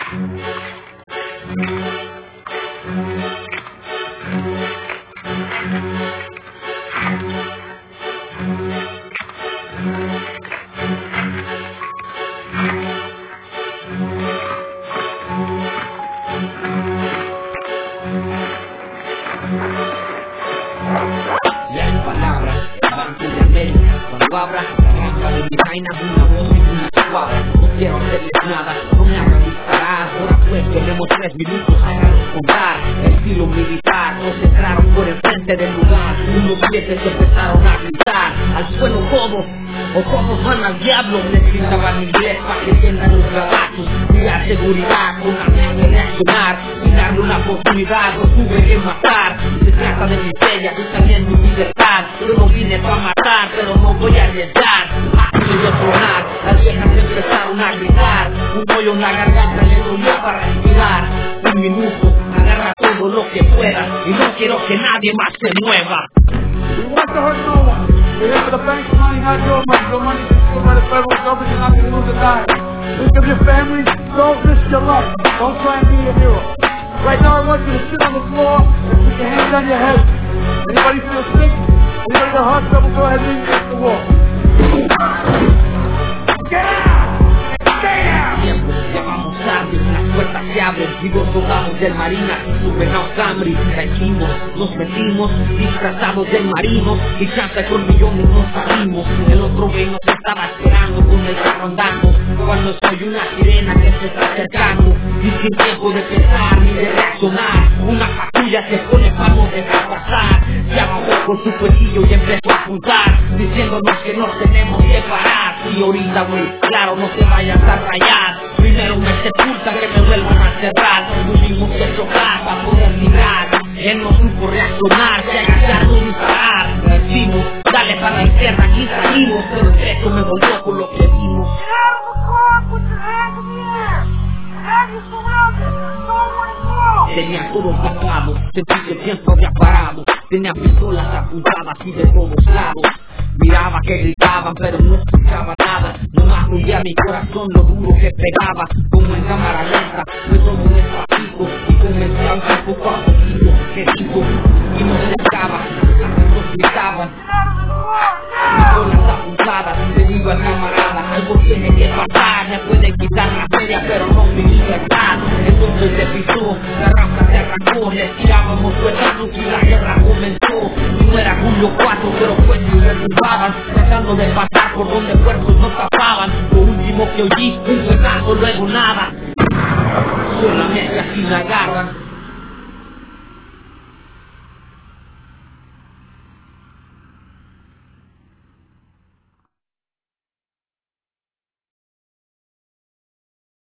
Las palabras van de América. Cuando abra, entra de mi vaina una voz y una suave. No quiero hacerles nada, no me hagan disparar. Ahora pues tenemos 3 minutos para contar. Estilo militar, nos entraron por el frente del lugar. Unos 7 se empezaron a gritar. Al suelo todos, o todos van al diablo. Les gritaban inglés para que entiendan los gabachos. Y la seguridad con ganas de reaccionar. Sin darle una oportunidad, lo tuve que matar. Se trata de mi bella y también mi libertad. Yo no vine para matar, pero no voy a arriesgar. Así de tronar, las viejas empezaron a gritar. Un hoyo en la garganta le dolió para respirar. Un minuto, agarra todo lo que pueda. Y no quiero que nadie más se mueva. We want to hurt no one. We're here for the bank's money, not your money. Your money is taken by the federal government. You're not going to lose a dime. Think of your family. Don't risk your life. Don't try and be a hero. Right now I want you to sit on the floor and put your hands on your head. Anybody feel sick? Anybody got heart trouble? Go ahead and lean against the wall. Get out! Stay down! Tiempo, ya vamos tarde, las puertas se abren y dos soldados del marina suben a un Camry. Caímos, nos metimos disfrazados de marinos y chanta con millones nos salimos. El otro güey nos estaba esperando con el carro andando cuando soy una sirena que se está acercando y sin tiempo de pensar ni de reaccionar. Una patrulla se pone para no dejar pasar. Se abajó con su cuchillo y empezó a apuntar diciéndonos que nos tenemos que parar. Y ahorita güey, claro, no te vayas a rayar. Primero me sepultan que me vuelvan a cerrar. Tuvimos que chocar para poder librar. Él no supo reaccionar, se agacharon y disparar. Decimos, dale para la izquierda, aquí salimos. Pero el techo me volvió con lo que vimos. Get out of the car, put your hands in the air. Have you surrounded? There's nowhere to go. Tenía todo tapado, sentí que el tiempo había parado. Tenía pistolas apuntadas y de todos lados. Miraba que gritaban pero no escuchaba nada. Nomás oía mi corazón lo duro que pegaba. Como en cámara lenta, fue todo despacito. Y comencé a oír poco a poquito que dijo y no se acaba. Nos gritaban pistolas apuntadas. Le digo al camarada, algo tiene que pasar. Me pueden quitar la feria pero no mi libertad. Entonces se pisó, la raza se arrancó. Le tirábamos sueltos y la guerra comenzó. No era Julio 4 pero fue si derrumbaban, tratando de pasar por donde puertos no tapaban. Lo último que oí, un pedazo, luego nada. Solamente así la agarran.